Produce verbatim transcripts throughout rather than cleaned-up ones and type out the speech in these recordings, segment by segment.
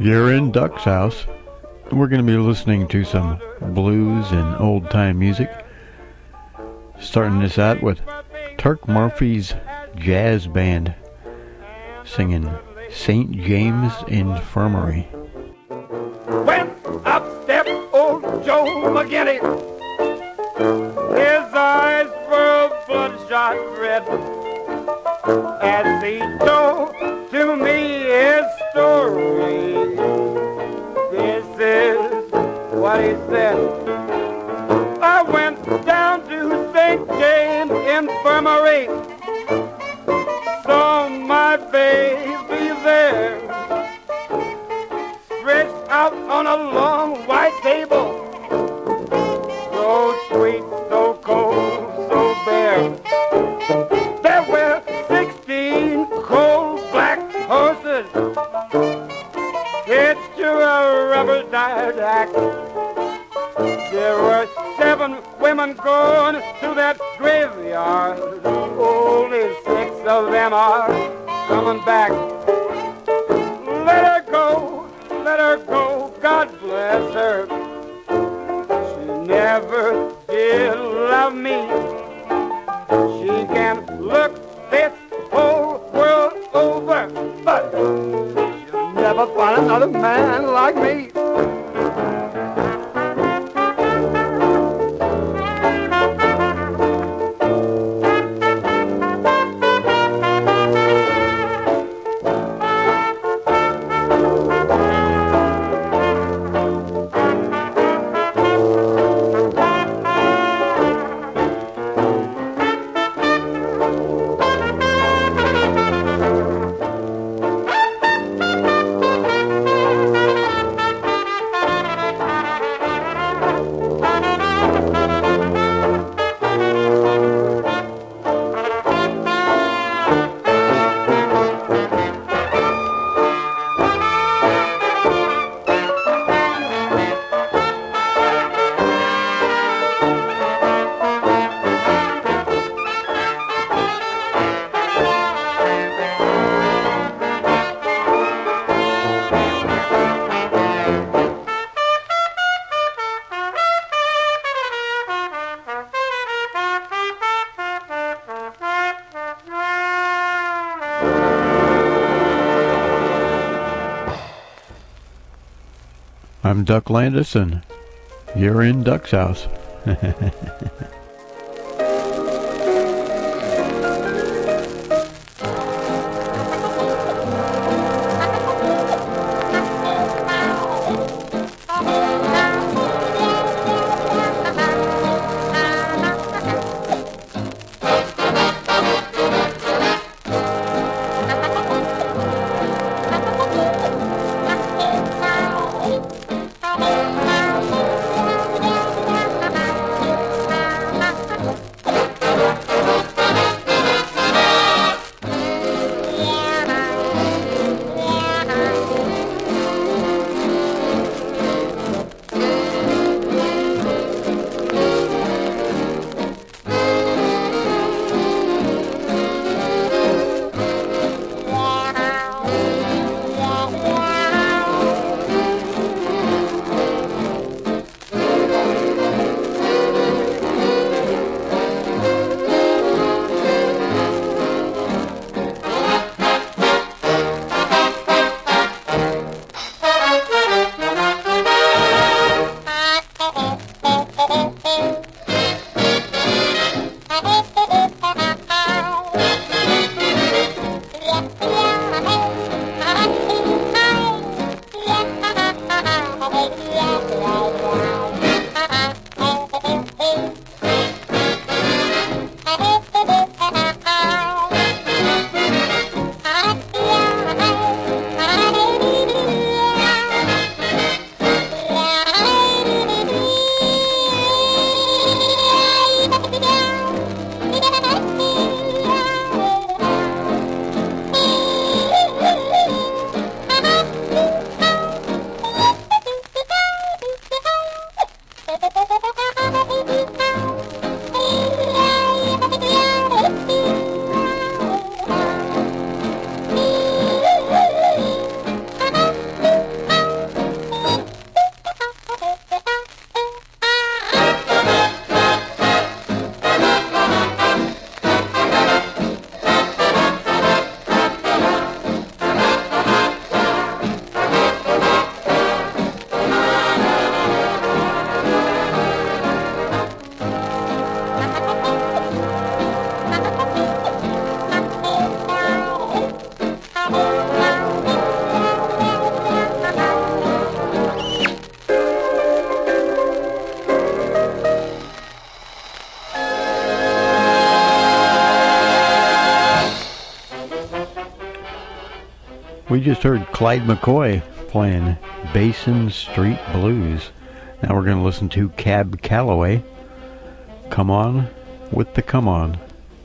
You're in Duck's house. We're going to be listening to some blues and old-time music. Starting this out with Turk Murphy's Jazz Band singing Saint James Infirmary. When up stepped old Joe McGinney, his eyes were bloodshot red, as he told to me his story. This is what he said. I went down to Saint James Infirmary, saw my baby there, stretched out on a long white table, so sweet, so cold, so bare. There were sixteen cold black horses hitched to a rubber tired axe. There were seven women going to that graveyard. Only six of them are coming back. Let her go, let her go, God bless her. She never did love me. She can look this whole world over, but she'll never find another man like me. I'm Duck Landis, and you're in Duck's house. We just heard Clyde McCoy playing Basin Street Blues. Now we're going to listen to Cab Calloway. Come on with the come on.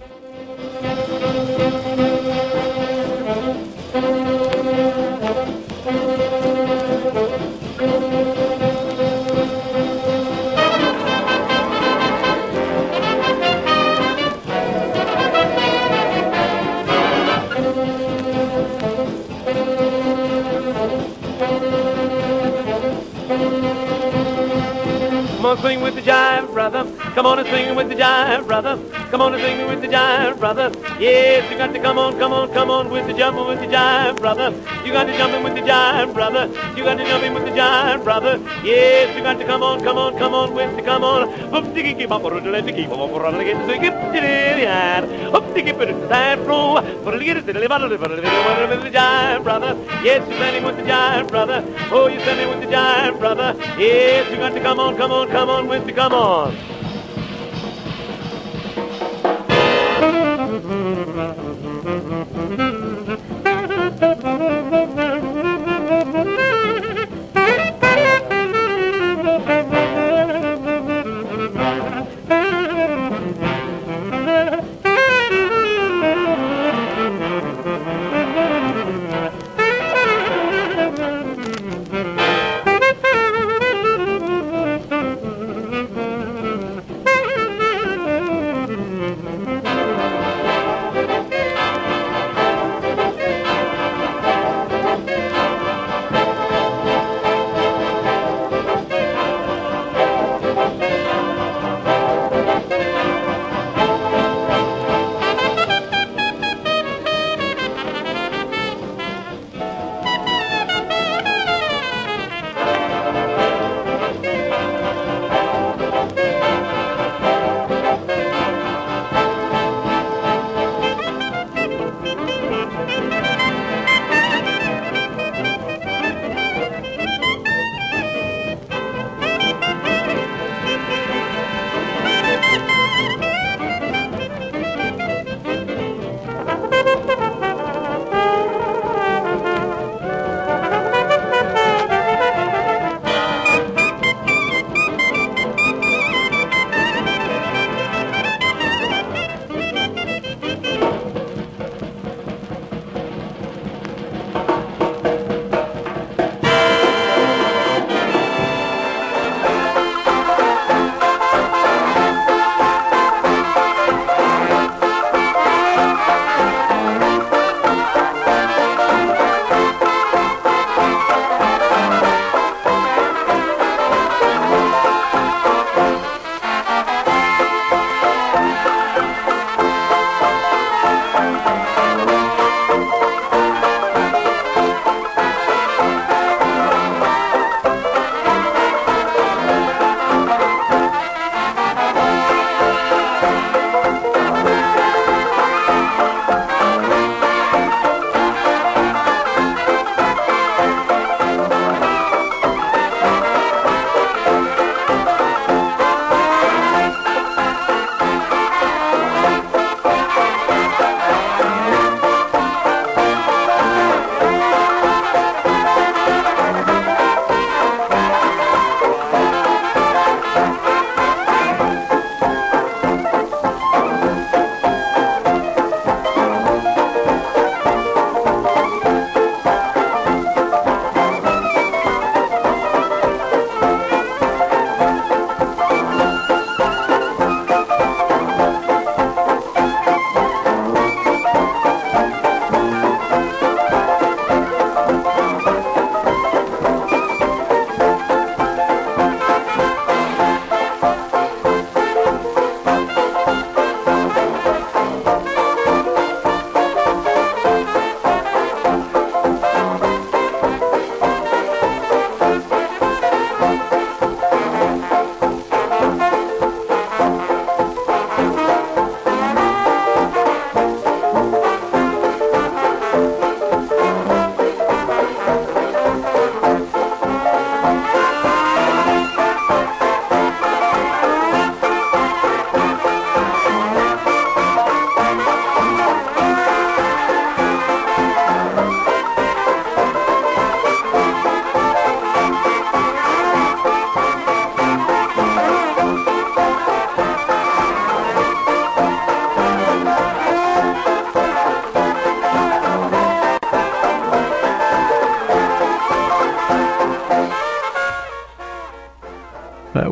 Come on, swing with the jive, brother. Come on and swing with the jive, brother. Come on and swing with the jive, brother. Yes, you got to come on, come on, come on with the jumping with the jive, brother. You got to jumping with the jive, brother. You got to jumping with the jive, brother. Yes, you got to come on, come on, come on with the come on. Up diggy keep up, or let the keep up, or let the swing it to the yard. Up diggy put it side row, for the get it to the bottle, for the with the jive, brother. Yes, you're standing with the jive, brother. Oh, you're standing with the jive, brother. Yes, you got to come on, come on, come on with the come on.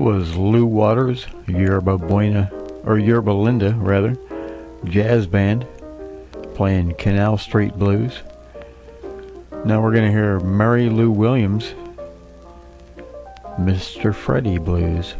was Lou Waters, Yerba Buena, or Yerba Linda, rather, jazz band, playing Canal Street Blues. Now we're going to hear Mary Lou Williams, Mister Freddie Blues.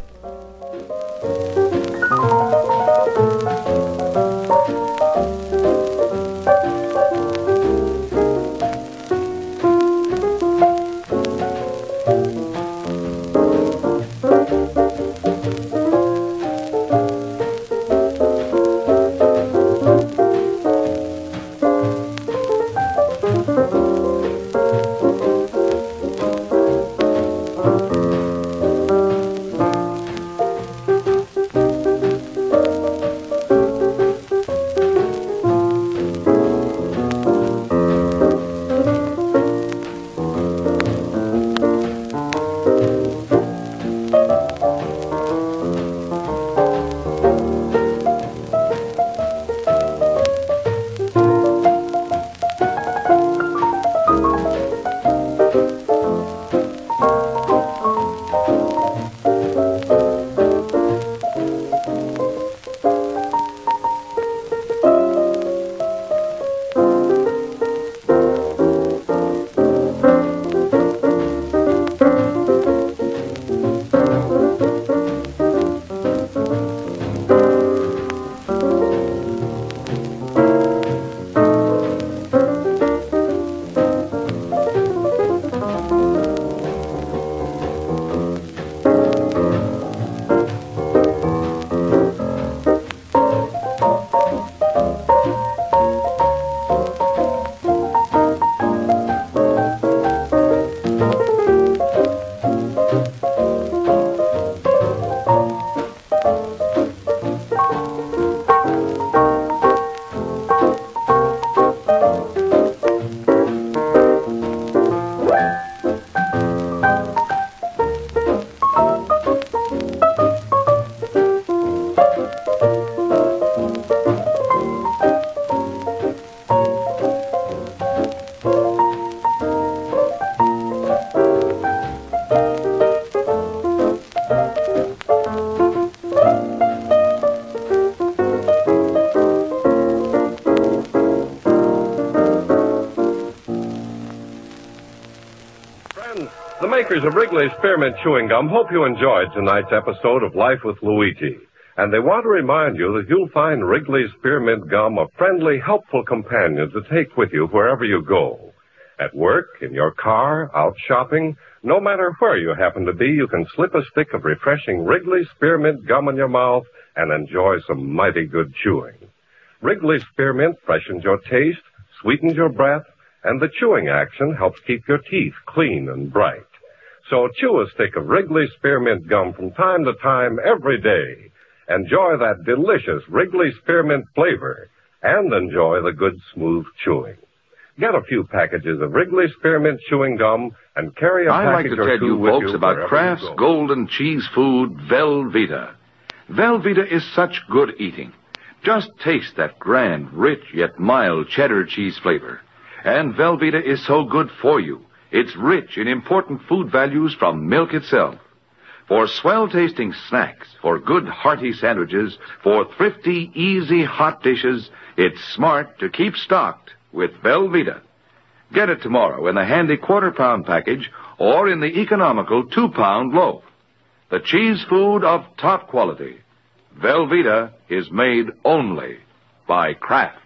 The makers of Wrigley's Spearmint Chewing Gum hope you enjoyed tonight's episode of Life with Luigi. And they want to remind you that you'll find Wrigley's Spearmint Gum a friendly, helpful companion to take with you wherever you go. At work, in your car, out shopping, no matter where you happen to be, you can slip a stick of refreshing Wrigley's Spearmint Gum in your mouth and enjoy some mighty good chewing. Wrigley's Spearmint freshens your taste, sweetens your breath, and the chewing action helps keep your teeth clean and bright. So chew a stick of Wrigley's Spearmint Gum from time to time every day. Enjoy that delicious Wrigley Spearmint flavor and enjoy the good smooth chewing. Get a few packages of Wrigley Spearmint Chewing Gum and carry a I like package to or tell two you with folks you about wherever Kraft's you go. golden cheese food, Velveeta. Velveeta is such good eating. Just taste that grand, rich, yet mild cheddar cheese flavor. And Velveeta is so good for you. It's rich in important food values from milk itself. For swell-tasting snacks, for good hearty sandwiches, for thrifty, easy hot dishes, it's smart to keep stocked with Velveeta. Get it tomorrow in the handy quarter-pound package or in the economical two-pound loaf. The cheese food of top quality. Velveeta is made only by Kraft.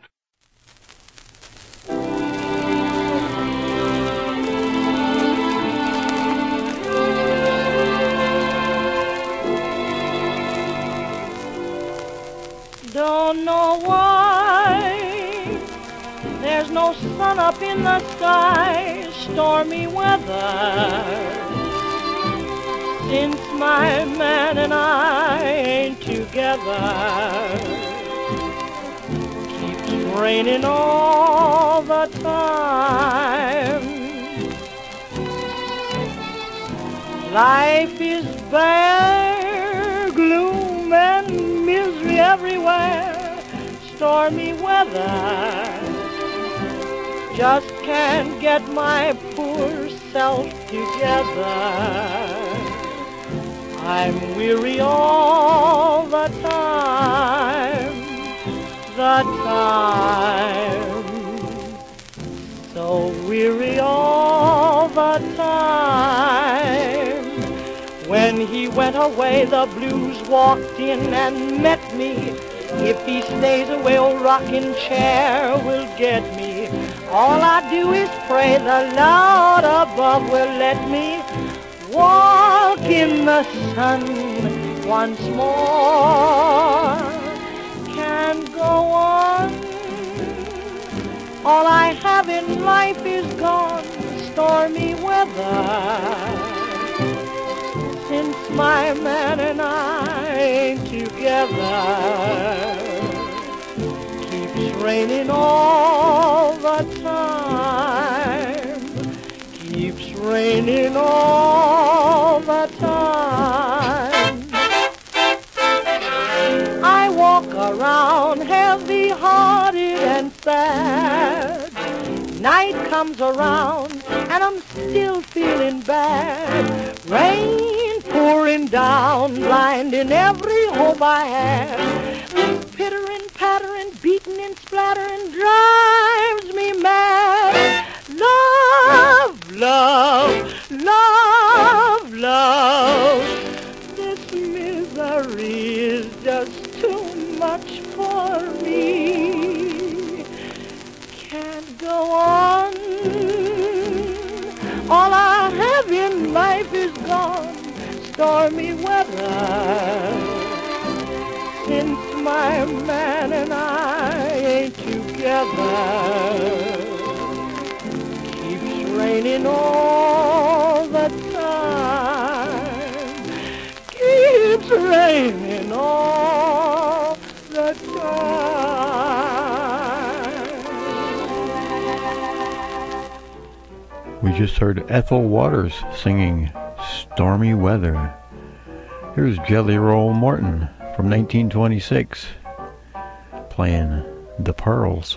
Don't know why there's no sun up in the sky, stormy weather. Since my man and I ain't together, keeps raining all the time. Life is bare, gloom and misery everywhere, stormy weather. Just can't get my poor self together. I'm weary all the time, the time, so weary all the time. When he went away, the blues walked in and met me. If he stays away, old rocking chair will get me. All I do is pray the Lord above will let me walk in the sun once more. Can't go on. All I have in life is gone, stormy weather. Since my man and I ain't together, keeps raining all the time, keeps raining all the time. I walk around heavy-hearted and sad. Night comes around and I'm still feeling bad. Rain pouring down, blinding every hope I had. This pittering, pattering, beating and splattering drives me mad. Love, love, love, love. This misery is just too much for me. Can't go on. All I have in life is gone, stormy weather. Since my man and I ain't together, keeps raining all the time, keeps raining all the time. We just heard Ethel Waters singing Stormy Weather. Here's Jelly Roll Morton from nineteen twenty-six playing The Pearls.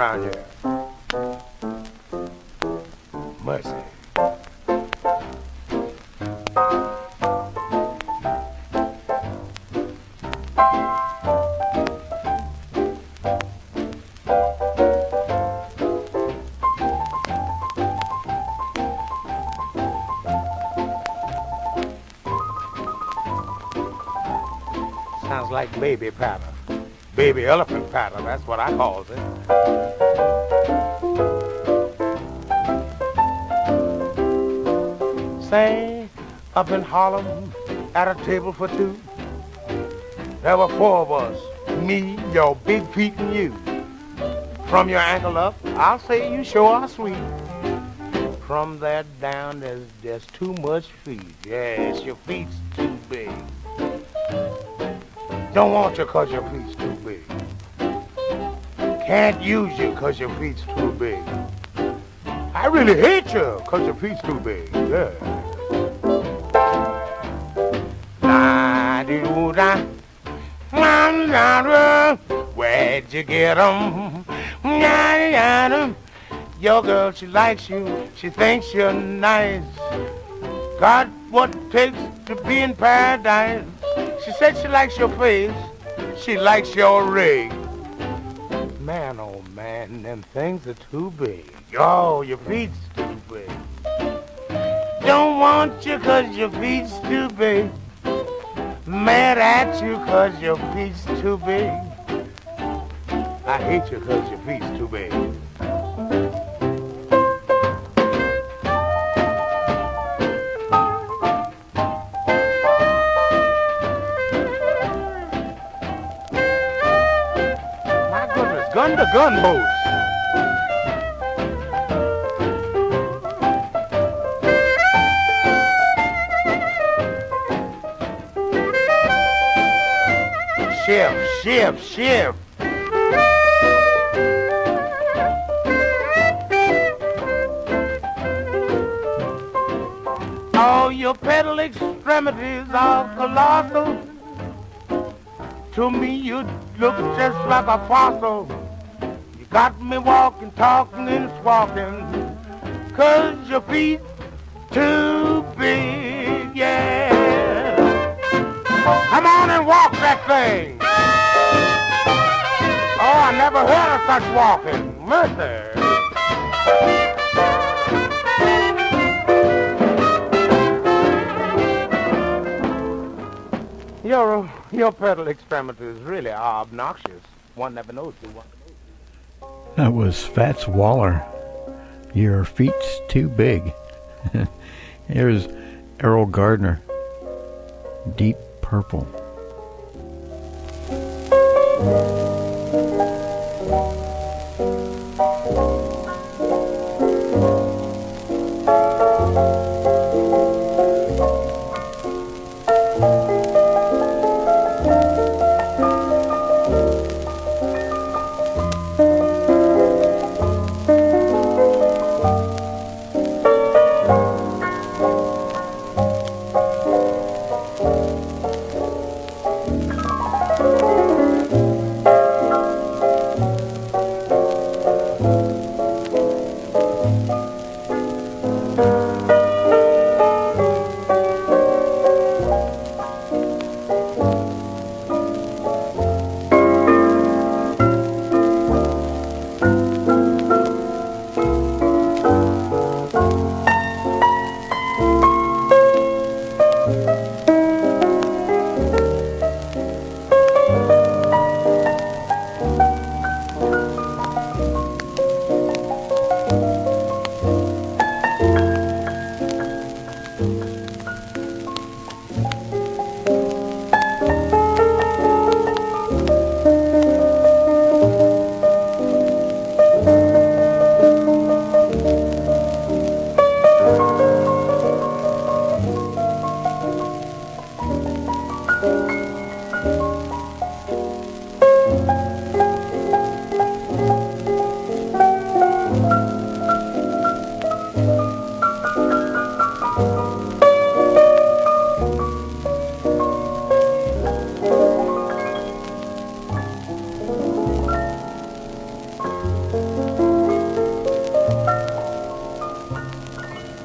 around here. Mercy. Sounds like baby patter. Baby elephant patter, that's what I calls it. Say, up in Harlem, at a table for two, there were four of us, me, your big feet, and you. From your ankle up, I'll say you sure are sweet. From there down, there's, there's too much feet. Yes, your feet's too big. Don't want you cause your feet's too big. Can't use you cause your feet's too big. I really hate you cause your feet's too big. Yeah. La-dee-doo-da. Where'd you get 'em? Your girl, she likes you. She thinks you're nice. Got what it takes to be in paradise. She said she likes your face. She likes your rig. Man, oh man, them things are too big. Oh, your feet's too big. Don't want you cause your feet's too big. Mad at you cause your feet's too big. I hate you cause your feet's too big. Gun to gun boats. Shift, shift, shift. All your pedal extremities are colossal. To me, you look just like a fossil. You got me walking, talking, and squawking, cause your feet too big, yeah. Come on and walk that thing. Oh, I never heard of such walking. Mercy. Your, your pedal extremities really are obnoxious. One never knows who one. That was Fats Waller. Your feet's too big. Here's Errol Gardner. Deep Purple.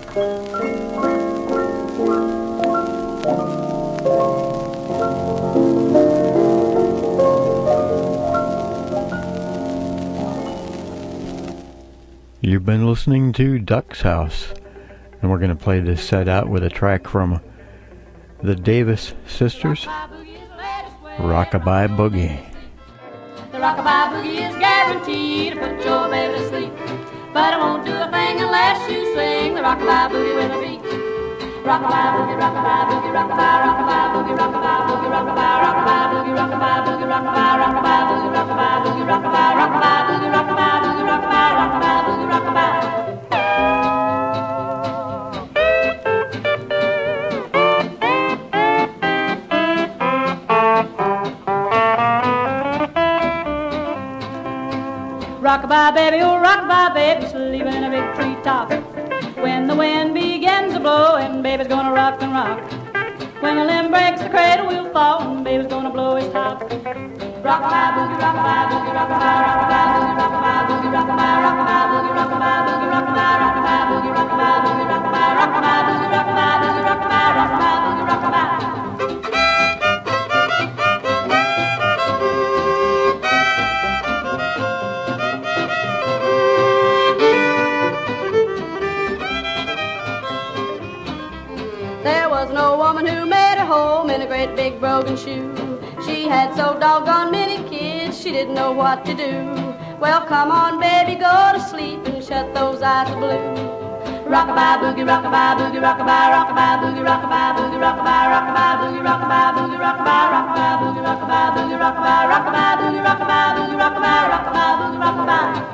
You've been listening to Duck's House, and we're going to play this set out with a track from the Davis Sisters, Rockabye Boogie. The rockabye boogie is guaranteed to put your baby to sleep, but it won't do a thing unless you swing the rockabye boogie with a beat. Rockabye boogie, rockabye boogie, rockabye, rockabye boogie, rockabye boogie, rockabye, rockabye boogie, rockabye boogie, rockabye, rockabye boogie, rockabye boogie, rockabye, rockabye boogie, rockabye boogie, rockabye, rockabye boogie, rockabye. Rockabye baby, oh rockabye baby, sleeping in a big treetop. When the wind begins to blow and baby's gonna rock and rock. When the limb breaks the cradle will fall and baby's gonna blow his top. Rockabye boogie, rockabye boogie, rockabye, rockabye boogie, rockabye boogie, rockabye, rockabye boogie, rockabye boogie, rockabye, rockabye boogie, rockabye boogie, rockabye, rockabye boogie, rockabye boogie, rockabye, rockabye boogie, rockabye. There was no woman who made her home in a great big broken shoe. She had so doggone many kids, she didn't know what to do. Well, come on, baby, go to sleep and shut those eyes of blue. Rockabye boogie, rockabye boogie, rockabye, rockabye boogie, rockabye boogie, rockabye, rockabye boogie, rockabye boogie, rockabye, rockabye boogie, rockabye boogie, rockabye, rockabye boogie, rockabye boogie, rockabye, rockabye boogie, rockabye.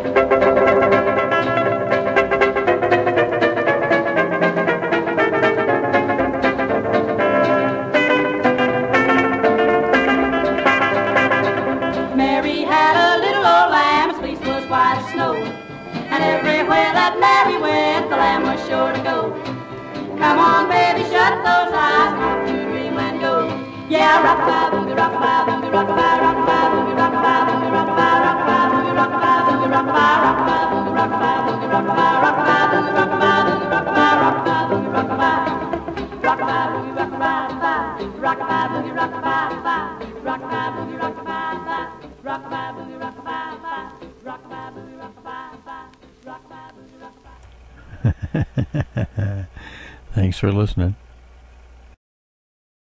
And everywhere that Mary went, the lamb was sure to go. Come on, baby, shut those eyes and off to dreamland go. Yeah, rockabye boogie, rockabye boogie, rockabye, rockabye boogie, rockabye boogie, rockabye, rockabye boogie, rockabye boogie, rockabye, rockabye boogie, rockabye boogie, rockabye, rockabye boogie, rockabye boogie, rockabye, rockabye boogie, rockabye. Rockabye boogie, rockabye, rockabye boogie, rockabye, rockabye boogie, rockabye, rockabye boogie, rockabye, rockabye boogie, rockabye. Thanks for listening.